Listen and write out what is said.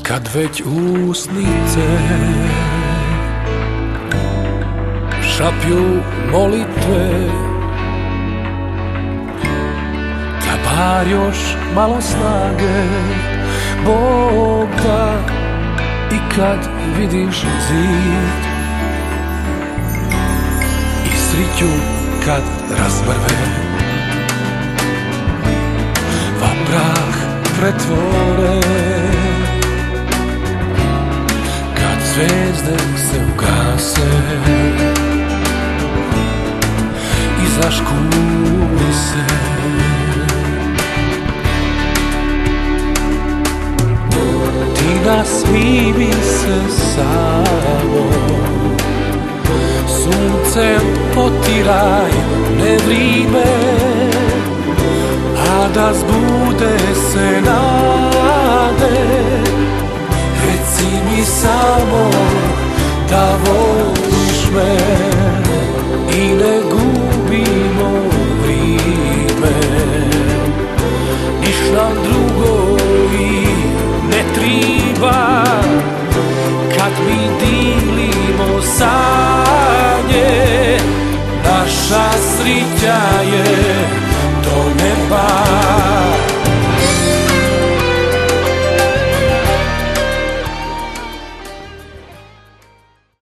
Kad već usnice šapju molitve, da bar još malo snage Bog da. I kad vidiš zid i sriću kad razbrve, va prah pretvore, kad zvezde se ugase i zaškuli se, ti nasmivi se samo, suncem potiraj nevrime, a da zbude se nade. Reci mi samo da voliš me i ne gubimo vrime. Niš nam drugo i ne triba, kad mi dilimo sanje, naša srića